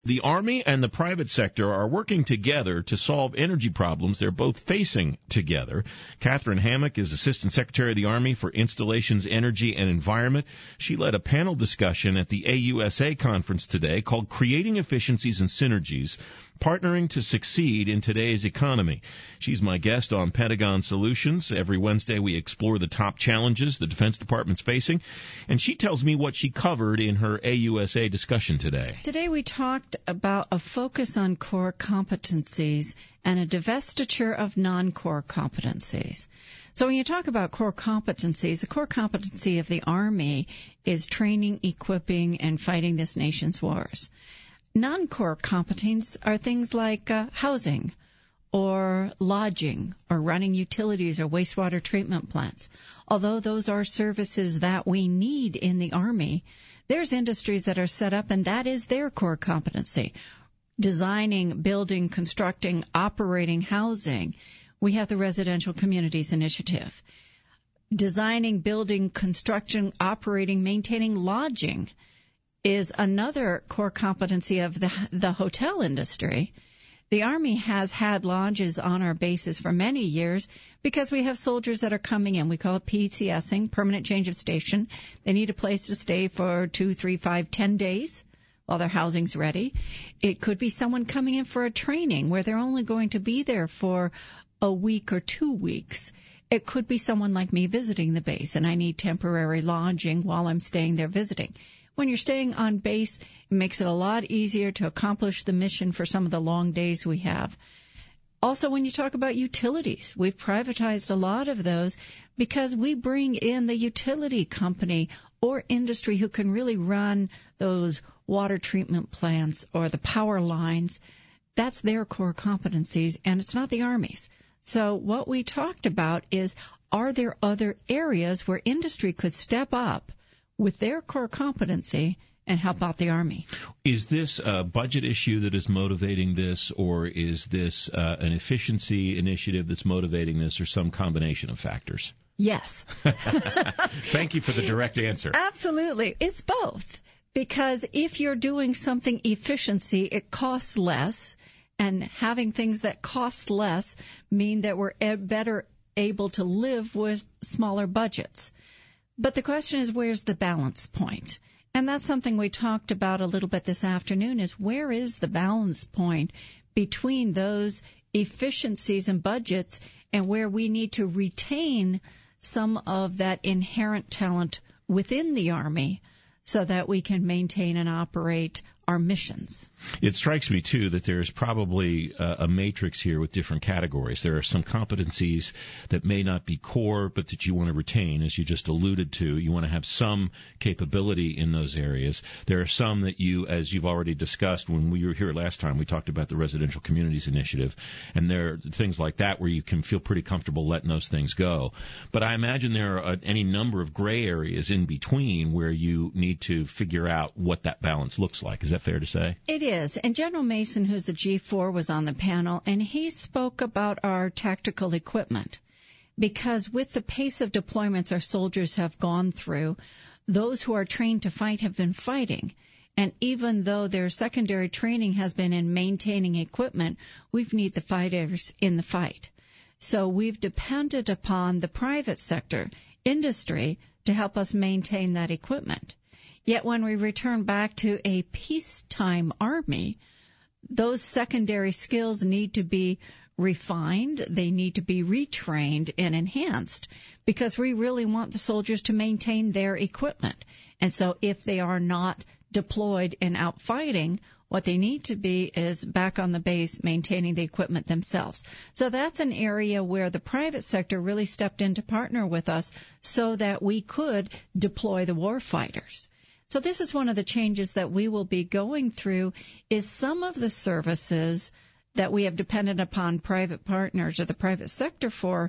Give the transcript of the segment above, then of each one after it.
The Army and the private sector are working together to solve energy problems they're both facing together. Catherine Hammock is Assistant Secretary of the Army for Installations, Energy, and Environment. She led a panel discussion at the AUSA conference today called Creating Efficiencies and Synergies, Partnering to Succeed in Today's Economy. She's my guest on Pentagon Solutions. Every Wednesday we explore the top challenges the Defense Department's facing, and she tells me what she covered in her AUSA discussion today. Today we talked about a focus on core competencies and a divestiture of non-core competencies. So when you talk about core competencies, the core competency of the Army is training, equipping, and fighting this nation's wars. Non-core competencies are things like housing or lodging or running utilities or wastewater treatment plants. Although those are services that we need in the Army, there's industries that are set up and that is their core competency. Designing, building, constructing, operating housing. We have the Residential Communities Initiative. Designing, building, construction, operating, maintaining lodging is another core competency of the hotel industry. The Army has had lodges on our bases for many years because we have soldiers that are coming in. We call it PCSing, permanent change of station. They need a place to stay for 2, 3, 5, 10 days while their housing's ready. It could be someone coming in for a training where they're only going to be there for a week or 2 weeks. It could be someone like me visiting the base, and I need temporary lodging while I'm staying there visiting. When you're staying on base, it makes it a lot easier to accomplish the mission for some of the long days we have. Also, when you talk about utilities, we've privatized a lot of those because we bring in the utility company or industry who can really run those water treatment plants or the power lines. That's their core competencies, and it's not the Army's. So what we talked about is, are there other areas where industry could step up with their core competency and help out the Army? Is this a budget issue that is motivating this, or is this an efficiency initiative that's motivating this, or some combination of factors? Yes. Thank you for the direct answer. Absolutely. It's both. Because if you're doing something efficiency, it costs less, and having things that cost less mean that we're better able to live with smaller budgets. But the question is, where's the balance point? And that's something we talked about a little bit this afternoon, is where is the balance point between those efficiencies and budgets and where we need to retain some of that inherent talent within the Army so that we can maintain and operate our missions. It strikes me, too, that there's probably a matrix here with different categories. There are some competencies that may not be core, but that you want to retain, as you just alluded to. You want to have some capability in those areas. There are some that you, as you've already discussed, when we were here last time, we talked about the Residential Communities Initiative, and there are things like that where you can feel pretty comfortable letting those things go. But I imagine there are any number of gray areas in between where you need to figure out what that balance looks like. Is that fair to say? It is. And General Mason, who's the G4, was on the panel, and he spoke about our tactical equipment. Because with the pace of deployments our soldiers have gone through, those who are trained to fight have been fighting. And even though their secondary training has been in maintaining equipment, we need the fighters in the fight. So we've depended upon the private sector, industry, to help us maintain that equipment. Yet when we return back to a peacetime Army, those secondary skills need to be refined, they need to be retrained and enhanced, because we really want the soldiers to maintain their equipment. And so if they are not deployed and out fighting, what they need to be is back on the base maintaining the equipment themselves. So that's an area where the private sector really stepped in to partner with us so that we could deploy the warfighters. So this is one of the changes that we will be going through, is some of the services that we have depended upon private partners or the private sector for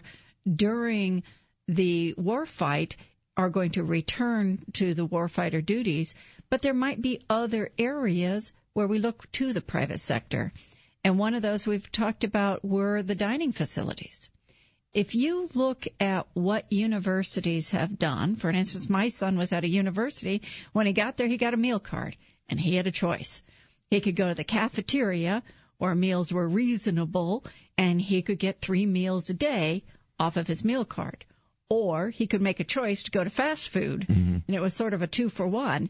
during the warfight are going to return to the warfighter duties, but there might be other areas where we look to the private sector. And one of those we've talked about were the dining facilities. If you look at what universities have done, for instance, my son was at a university. When he got there, he got a meal card, and he had a choice. He could go to the cafeteria where meals were reasonable, and he could get 3 meals a day off of his meal card. Or he could make a choice to go to fast food, and it was sort of a 2-for-1.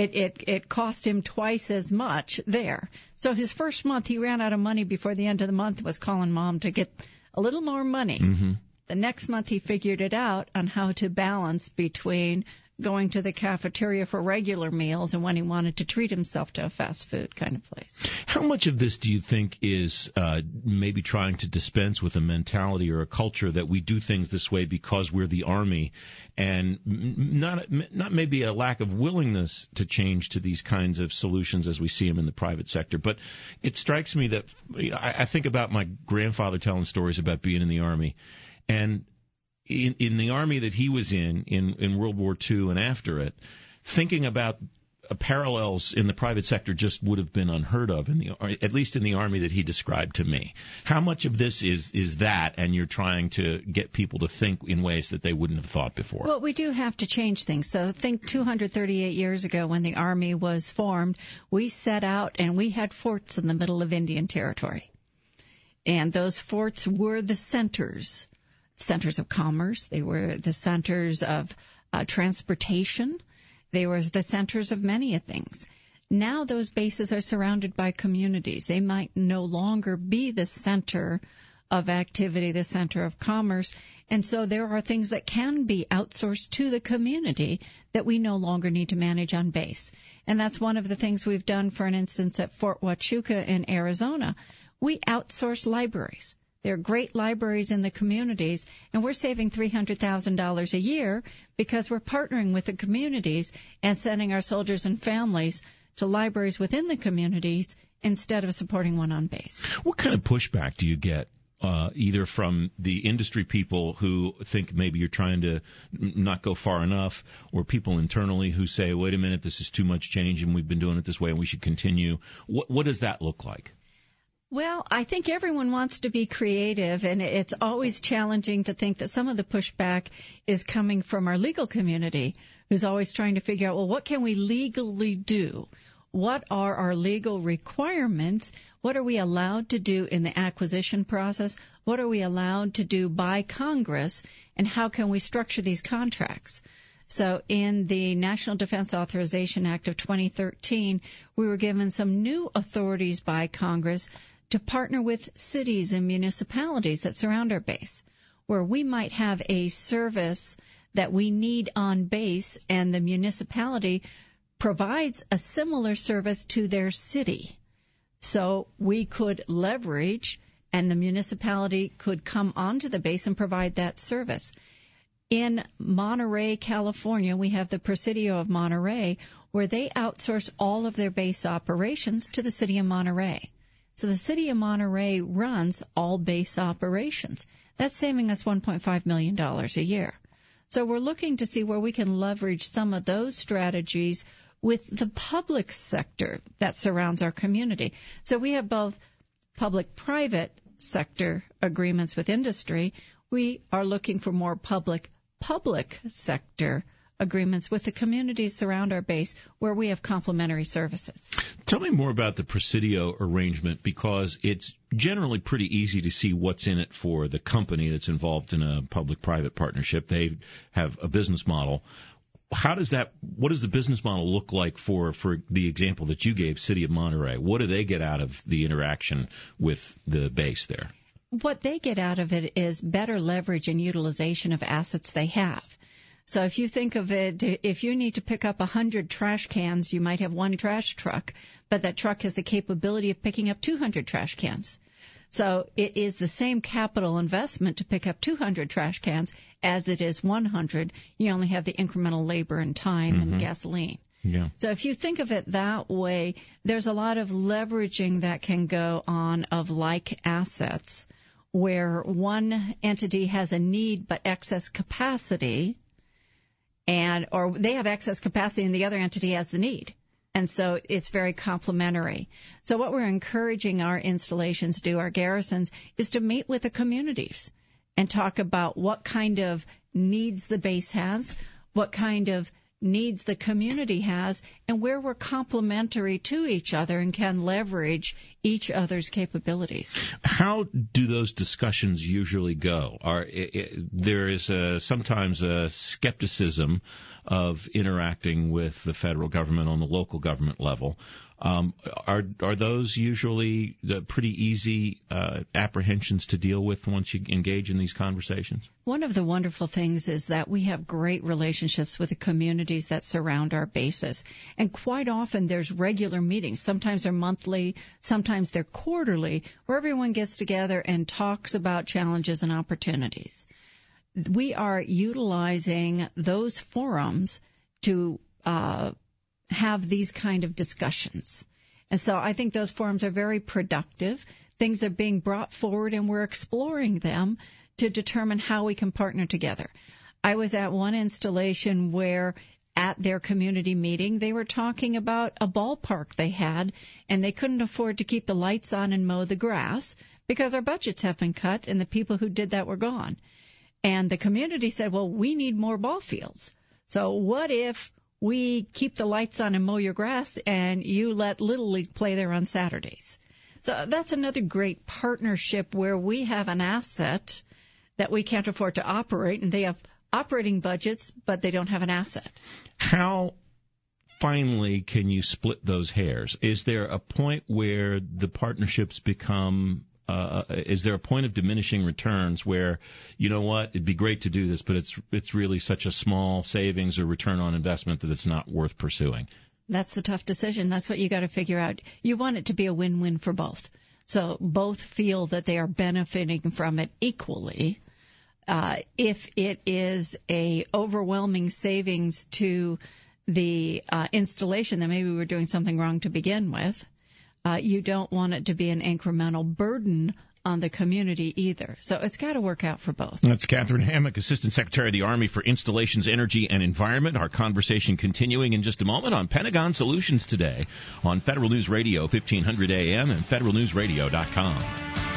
It cost him twice as much there. So his first month, he ran out of money before the end of the month, was calling Mom to get a little more money. The next month, he figured it out on how to balance between going to the cafeteria for regular meals and when he wanted to treat himself to a fast food kind of place. How much of this do you think is maybe trying to dispense with a mentality or a culture that we do things this way because we're the Army, and not maybe a lack of willingness to change to these kinds of solutions as we see them in the private sector? But it strikes me that I think about my grandfather telling stories about being in the Army, and in the Army that he was in World War II and after it, thinking about parallels in the private sector just would have been unheard of, at least in the Army that he described to me. How much of this is that, and you're trying to get people to think in ways that they wouldn't have thought before? Well, we do have to change things. So think 238 years ago when the Army was formed, we set out and we had forts in the middle of Indian Territory. And those forts were the centers of commerce. They were the centers of transportation. They were the centers of many things. Now those bases are surrounded by communities. They might no longer be the center of activity, the center of commerce. And so there are things that can be outsourced to the community that we no longer need to manage on base. And that's one of the things we've done, for an instance, at Fort Huachuca in Arizona. We outsource libraries. There are great libraries in the communities, and we're saving $300,000 a year because we're partnering with the communities and sending our soldiers and families to libraries within the communities instead of supporting one on base. What kind of pushback do you get, either from the industry people who think maybe you're trying to not go far enough, or people internally who say, wait a minute, this is too much change and we've been doing it this way and we should continue? What does that look like? Well, I think everyone wants to be creative, and it's always challenging to think that some of the pushback is coming from our legal community, who's always trying to figure out, well, what can we legally do? What are our legal requirements? What are we allowed to do in the acquisition process? What are we allowed to do by Congress? And how can we structure these contracts? So in the National Defense Authorization Act of 2013, we were given some new authorities by Congress to partner with cities and municipalities that surround our base, where we might have a service that we need on base and the municipality provides a similar service to their city. So we could leverage, and the municipality could come onto the base and provide that service. In Monterey, California, we have the Presidio of Monterey, where they outsource all of their base operations to the city of Monterey. So the city of Monterey runs all base operations. That's saving us $1.5 million a year. So we're looking to see where we can leverage some of those strategies with the public sector that surrounds our community. So we have both public-private sector agreements with industry. We are looking for more public sector agreements with the communities surround our base where we have complementary services. Tell me more about the Presidio arrangement, because it's generally pretty easy to see what's in it for the company that's involved in a public-private partnership. They have a business model. What does the business model look like for the example that you gave, City of Monterey? What do they get out of the interaction with the base there? What they get out of it is better leverage and utilization of assets they have. So if you think of it, if you need to pick up 100 trash cans, you might have one trash truck, but that truck has the capability of picking up 200 trash cans. So it is the same capital investment to pick up 200 trash cans as it is 100. You only have the incremental labor and time and gasoline. Yeah. So if you think of it that way, there's a lot of leveraging that can go on of like assets, where one entity has a need but excess capacity, or they have excess capacity and the other entity has the need. And so it's very complementary. So what we're encouraging our installations do, our garrisons, is to meet with the communities and talk about what kind of needs the base has, what kind of needs the community has and where we're complementary to each other and can leverage each other's capabilities. How do those discussions usually go? There is sometimes a skepticism of interacting with the federal government on the local government level. Are those usually pretty easy apprehensions to deal with once you engage in these conversations? One of the wonderful things is that we have great relationships with the communities that surround our bases. And quite often there's regular meetings. Sometimes they're monthly, sometimes they're quarterly, where everyone gets together and talks about challenges and opportunities. We are utilizing those forums to have these kind of discussions. And so I think those forums are very productive. Things are being brought forward, and we're exploring them to determine how we can partner together. I was at one installation where at their community meeting, they were talking about a ballpark they had, and they couldn't afford to keep the lights on and mow the grass because our budgets have been cut, and the people who did that were gone. And the community said, well, we need more ball fields. So what if we keep the lights on and mow your grass and you let Little League play there on Saturdays? So that's another great partnership where we have an asset that we can't afford to operate, and they have operating budgets, but they don't have an asset. How finally can you split those hairs? Is there a point where the partnerships become is there a point of diminishing returns where, you know what, it'd be great to do this, but it's really such a small savings or return on investment that it's not worth pursuing? That's the tough decision. That's what you got to figure out. You want it to be a win-win for both. So both feel that they are benefiting from it equally. If it is a overwhelming savings to the installation, then maybe we're doing something wrong to begin with. You don't want it to be an incremental burden on the community either. So it's got to work out for both. That's Catherine Hammock, Assistant Secretary of the Army for Installations, Energy, and Environment. Our conversation continuing in just a moment on Pentagon Solutions today on Federal News Radio, 1500 AM and federalnewsradio.com.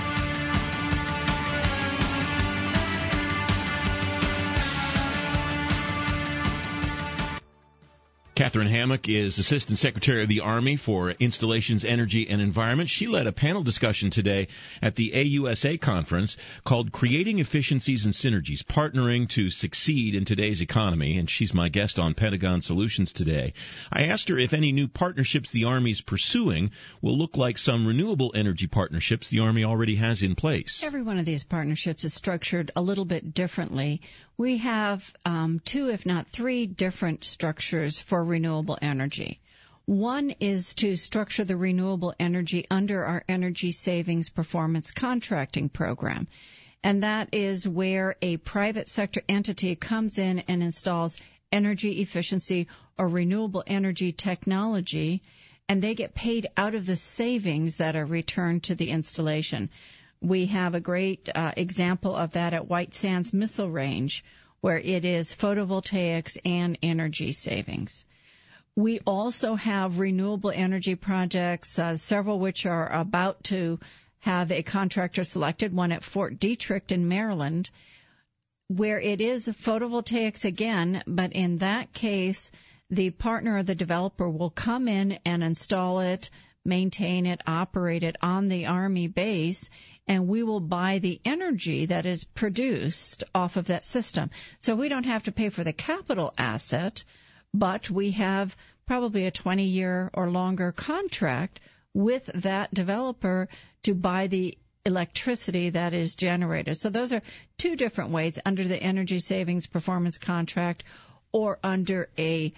Catherine Hammock is Assistant Secretary of the Army for Installations, Energy, and Environment. She led a panel discussion today at the AUSA conference called Creating Efficiencies and Synergies, Partnering to Succeed in Today's Economy, and she's my guest on Pentagon Solutions today. I asked her if any new partnerships the Army is pursuing will look like some renewable energy partnerships the Army already has in place. Every one of these partnerships is structured a little bit differently. We have 2, if not 3, different structures for renewable energy. One is to structure the renewable energy under our Energy Savings Performance Contracting Program. And that is where a private sector entity comes in and installs energy efficiency or renewable energy technology, and they get paid out of the savings that are returned to the installation. We have a great example of that at White Sands Missile Range, where it is photovoltaics and energy savings. We also have renewable energy projects, several which are about to have a contractor selected, one at Fort Detrick in Maryland, where it is photovoltaics again, but in that case, the partner or the developer will come in and install it, maintain it, operate it on the Army base, and we will buy the energy that is produced off of that system. So we don't have to pay for the capital asset, but we have probably a 20-year or longer contract with that developer to buy the electricity that is generated. So those are 2 different ways, under the Energy Savings Performance Contract or under a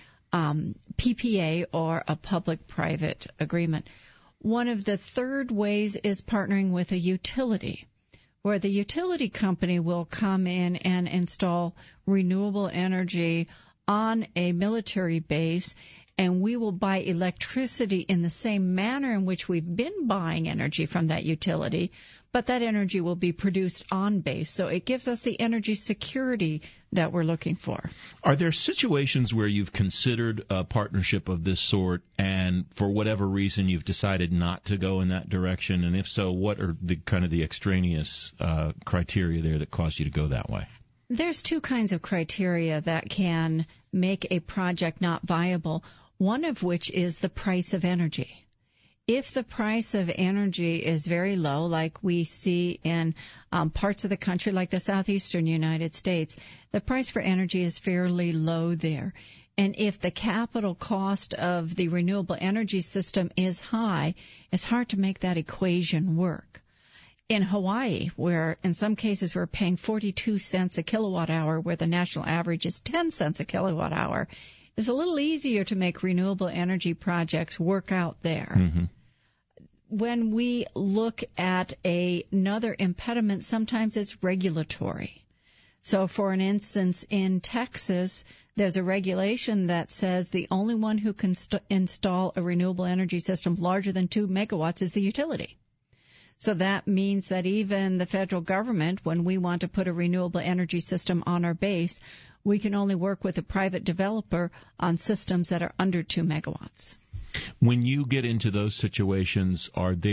PPA or a public-private agreement. One of the third ways is partnering with a utility, where the utility company will come in and install renewable energy on a military base, and we will buy electricity in the same manner in which we've been buying energy from that utility, but that energy will be produced on base. So it gives us the energy security that we're looking for. Are there situations where you've considered a partnership of this sort and for whatever reason you've decided not to go in that direction? And if so, what are the kind of the extraneous criteria there that caused you to go that way? There's two kinds of criteria that can make a project not viable, one of which is the price of energy. If the price of energy is very low, like we see in parts of the country like the southeastern United States, the price for energy is fairly low there. And if the capital cost of the renewable energy system is high, it's hard to make that equation work. In Hawaii, where in some cases we're paying 42 cents a kilowatt hour, where the national average is 10 cents a kilowatt hour, it's a little easier to make renewable energy projects work out there. Mm-hmm. When we look at another impediment, sometimes it's regulatory. So, for an instance, in Texas, there's a regulation that says the only one who can install a renewable energy system larger than 2 megawatts is the utility. So that means that even the federal government, when we want to put a renewable energy system on our base, we can only work with a private developer on systems that are under 2 megawatts. When you get into those situations,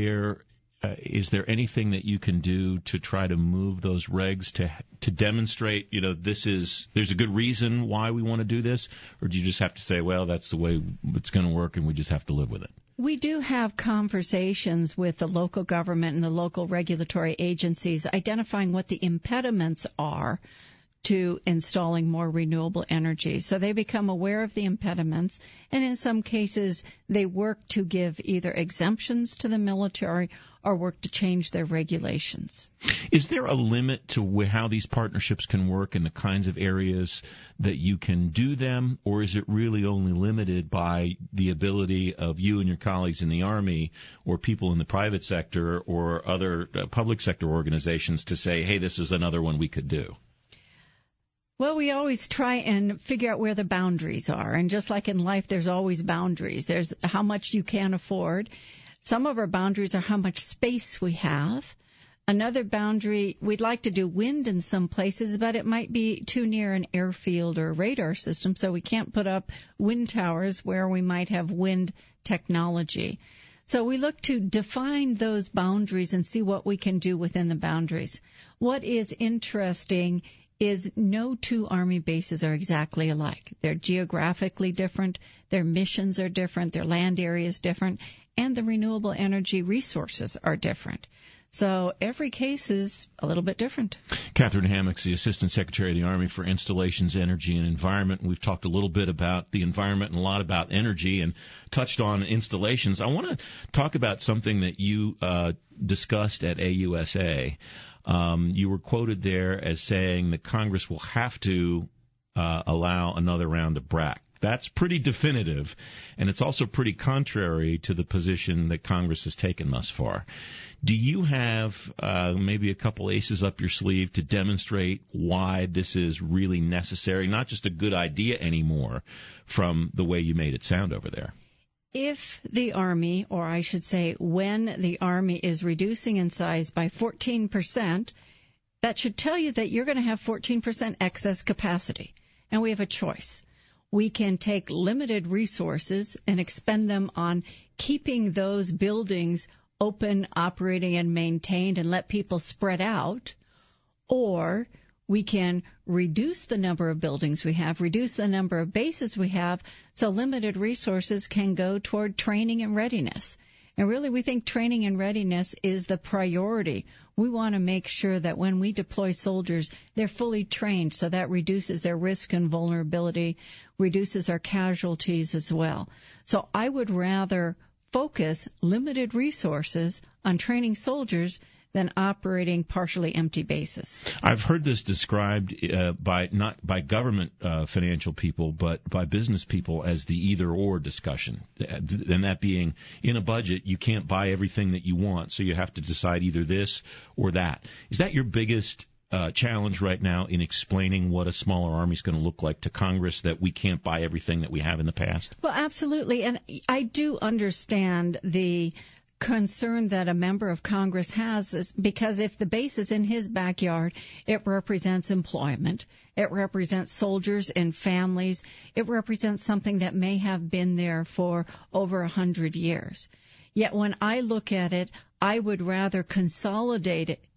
is there anything that you can do to try to move those regs to demonstrate, there's a good reason why we want to do this, or do you just have to say, well, that's the way it's going to work and we just have to live with it? We do have conversations with the local government and the local regulatory agencies identifying what the impediments are to installing more renewable energy. So they become aware of the impediments, and in some cases they work to give either exemptions to the military or work to change their regulations. Is there a limit to how these partnerships can work in the kinds of areas that you can do them, or is it really only limited by the ability of you and your colleagues in the Army or people in the private sector or other public sector organizations to say, hey, this is another one we could do? Well, we always try and figure out where the boundaries are. And just like in life, there's always boundaries. There's how much you can afford. Some of our boundaries are how much space we have. Another boundary, we'd like to do wind in some places, but it might be too near an airfield or a radar system, so we can't put up wind towers where we might have wind technology. So we look to define those boundaries and see what we can do within the boundaries. What is interesting is no two Army bases are exactly alike. They're geographically different, their missions are different, their land area is different, and the renewable energy resources are different. So every case is a little bit different. Catherine Hammack's the Assistant Secretary of the Army for Installations, Energy, and Environment. We've talked a little bit about the environment and a lot about energy and touched on installations. I want to talk about something that you discussed at AUSA. You were quoted there as saying that Congress will have to allow another round of BRAC. That's pretty definitive, and it's also pretty contrary to the position that Congress has taken thus far. Do you have maybe a couple aces up your sleeve to demonstrate why this is really necessary, not just a good idea anymore from the way you made it sound over there? If the Army, or I should say when the Army is reducing in size by 14%, that should tell you that you're going to have 14% excess capacity. And we have a choice. We can take limited resources and expend them on keeping those buildings open, operating, and maintained and let people spread out, or we can reduce the number of buildings we have, reduce the number of bases we have, so limited resources can go toward training and readiness. And really, we think training and readiness is the priority. We want to make sure that when we deploy soldiers, they're fully trained, so that reduces their risk and vulnerability, reduces our casualties as well. So I would rather focus limited resources on training soldiers than operating partially empty bases. I've heard this described not by government financial people, but by business people as the either-or discussion, and that being, in a budget, you can't buy everything that you want, so you have to decide either this or that. Is that your biggest challenge right now in explaining what a smaller Army is going to look like to Congress, that we can't buy everything that we have in the past? Well, absolutely, and I do understand the concern that a member of Congress has, is because if the base is in his backyard, it represents employment, it represents soldiers and families, it represents something that may have been there for over 100 years. Yet when I look at it, I would rather consolidate it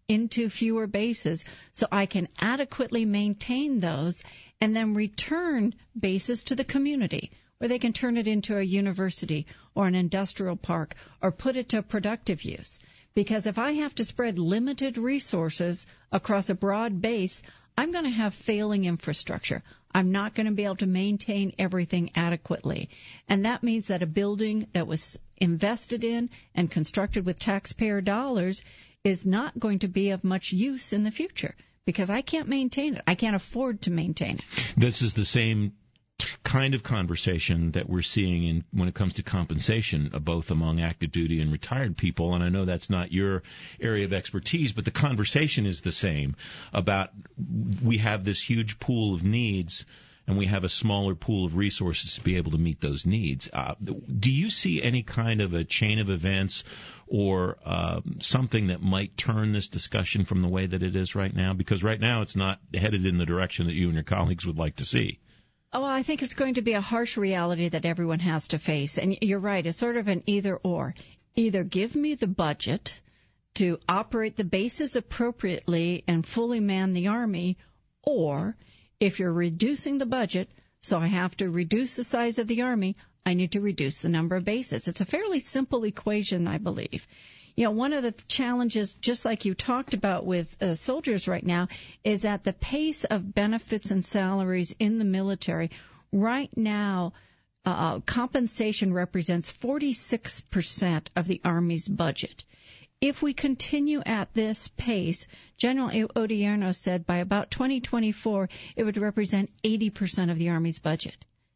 into fewer bases so I can adequately maintain those and then return bases to the community where they can turn it into a university or an industrial park or put it to productive use. Because if I have to spread limited resources across a broad base, I'm going to have failing infrastructure. I'm not going to be able to maintain everything adequately. And that means that a building that was invested in and constructed with taxpayer dollars is not going to be of much use in the future because I can't maintain it. I can't afford to maintain it. This is the same kind of conversation that we're seeing when it comes to compensation, both among active duty and retired people. And I know that's not your area of expertise, but the conversation is the same about we have this huge pool of needs and we have a smaller pool of resources to be able to meet those needs. Do you see any kind of a chain of events or something that might turn this discussion from the way that it is right now? Because right now it's not headed in the direction that you and your colleagues would like to see. Oh, I think it's going to be a harsh reality that everyone has to face. And you're right, it's sort of an either-or. Either give me the budget to operate the bases appropriately and fully man the Army, or if you're reducing the budget, so I have to reduce the size of the Army, I need to reduce the number of bases. It's a fairly simple equation, I believe. You know, one of the challenges, just like you talked about with soldiers right now, is at the pace of benefits and salaries in the military. Right now, compensation represents 46% of the Army's budget. If we continue at this pace, General Odierno said by about 2024, it would represent 80% of the Army's budget.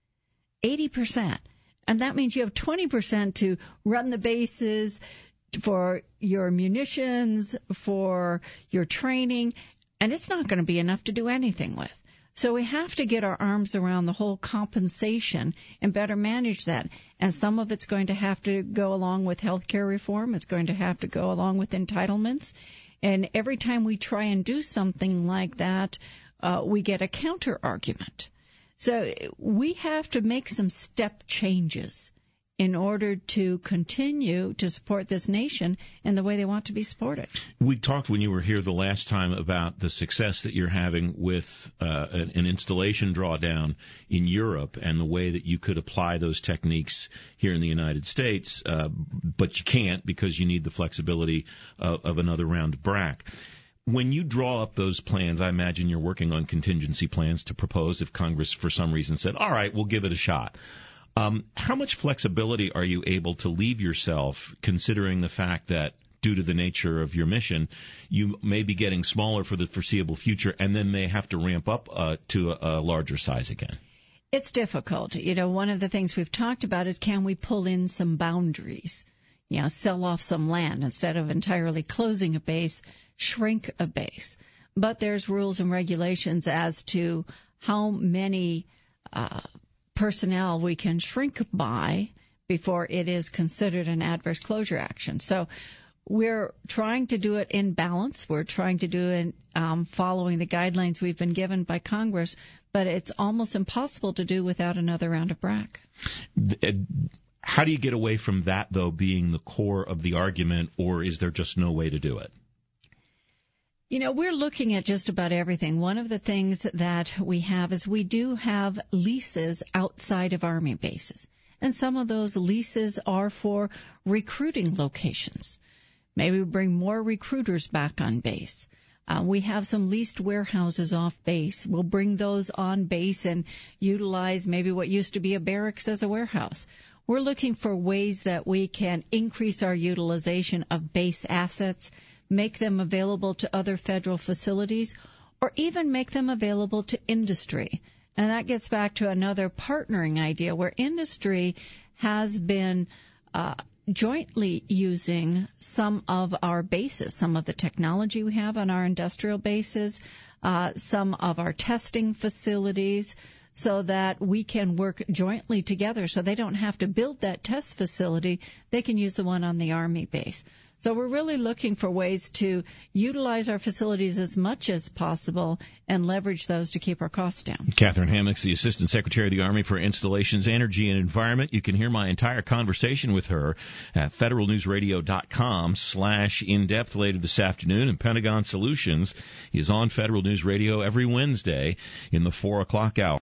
80%. And that means you have 20% to run the bases, for your munitions, for your training, and it's not going to be enough to do anything with. So we have to get our arms around the whole compensation and better manage that. And some of it's going to have to go along with health care reform. It's going to have to go along with entitlements. And every time we try and do something like that, we get a counter argument. So we have to make some step changes in order to continue to support this nation in the way they want to be supported. We talked when you were here the last time about the success that you're having with an installation drawdown in Europe and the way that you could apply those techniques here in the United States, but you can't because you need the flexibility of another round of BRAC. When you draw up those plans, I imagine you're working on contingency plans to propose if Congress for some reason said, all right, we'll give it a shot. How much flexibility are you able to leave yourself, considering the fact that due to the nature of your mission, you may be getting smaller for the foreseeable future and then may have to ramp up to a larger size again? It's difficult. You know, one of the things we've talked about is can we pull in some boundaries? You know, sell off some land instead of entirely closing a base, shrink a base. But there's rules and regulations as to how many personnel we can shrink by before it is considered an adverse closure action. So we're trying to do it in balance. We're trying to do it following the guidelines we've been given by Congress, but it's almost impossible to do without another round of BRAC. How do you get away from that, though, being the core of the argument, or is there just no way to do it? You know, we're looking at just about everything. One of the things that we have is we do have leases outside of Army bases. And some of those leases are for recruiting locations. Maybe we bring more recruiters back on base. We have some leased warehouses off base. We'll bring those on base and utilize maybe what used to be a barracks as a warehouse. We're looking for ways that we can increase our utilization of base assets, make them available to other federal facilities, or even make them available to industry. And that gets back to another partnering idea where industry has been jointly using some of our bases, some of the technology we have on our industrial bases, some of our testing facilities, so that we can work jointly together so they don't have to build that test facility. They can use the one on the Army base. So we're really looking for ways to utilize our facilities as much as possible and leverage those to keep our costs down. Catherine Hammock's the Assistant Secretary of the Army for Installations, Energy, and Environment. You can hear my entire conversation with her at federalnewsradio.com/in-depth later this afternoon. And Pentagon Solutions is on Federal News Radio every Wednesday in the 4 o'clock hour.